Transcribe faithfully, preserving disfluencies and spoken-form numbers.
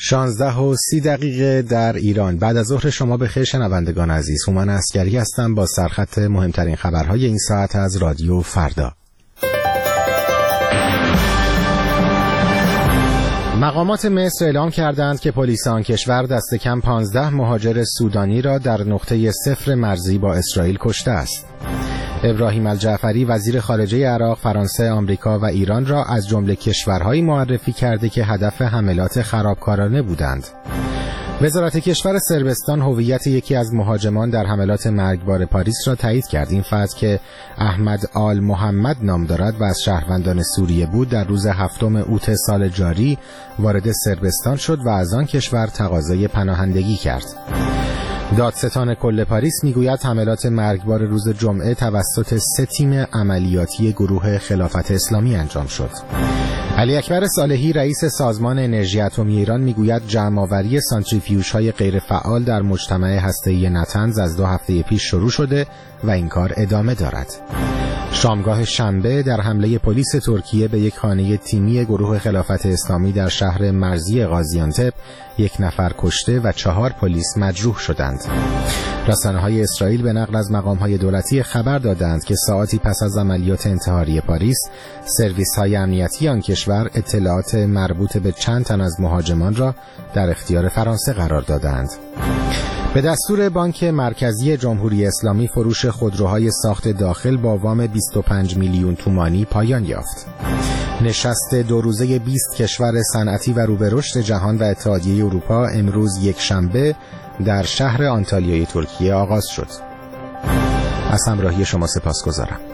شانزده و سی دقیقه در ایران. بعد از ظهر شما بخیر شنوندگان عزیز. هومن عسگری هستم با سرخط مهمترین خبرهای این ساعت از رادیو فردا. مقامات مصر اعلام کردند که پلیس آن کشور دست کم پانزده مهاجر سودانی را در نقطه صفر مرزی با اسرائیل کشته است. ابراهیم الجعفری وزیر خارجه عراق فرانسه، آمریکا و ایران را از جمله کشورهایی معرفی کرده که هدف حملات خرابکارانه بودند. وزارت کشور صربستان هویت یکی از مهاجمان در حملات مرگبار پاریس را تایید کرد. این فرد که احمد آل محمد نام دارد و از شهروندان سوریه بود، در روز هفتم اوت سال جاری وارد صربستان شد و از آن کشور تقاضای پناهندگی کرد. دادستان کل پاریس میگوید حملات مرگبار روز جمعه توسط سه تیم عملیاتی گروه خلافت اسلامی انجام شد. علی اکبر صالحی رئیس سازمان انرژی اتمی ایران میگوید جمع‌آوری سانتریفیوژهای غیر فعال در مجتمع هسته‌ای نتنز از دو هفته پیش شروع شده و این کار ادامه دارد. شامگاه شنبه در حمله پلیس ترکیه به یک خانه تیمی گروه خلافت اسلامی در شهر مرزی غازیانتپ یک نفر کشته و چهار پلیس مجروح شدند. رسانه‌های اسرائیل به نقل از مقام‌های دولتی خبر دادند که ساعتی پس از عملیات انتحاری پاریس، سرویس‌های امنیتی آن کشور اطلاعات مربوط به چند تن از مهاجمان را در اختیار فرانسه قرار دادند. به دستور بانک مرکزی جمهوری اسلامی فروش خودروهای ساخت داخل با وام بیست و پنج میلیون تومانی پایان یافت. نشست دو روزه بیست کشور صنعتی و رو به رشد جهان و اتحادیه اروپا امروز یک شنبه در شهر آنتالیای ترکیه آغاز شد. از همراهی شما سپاسگزارم.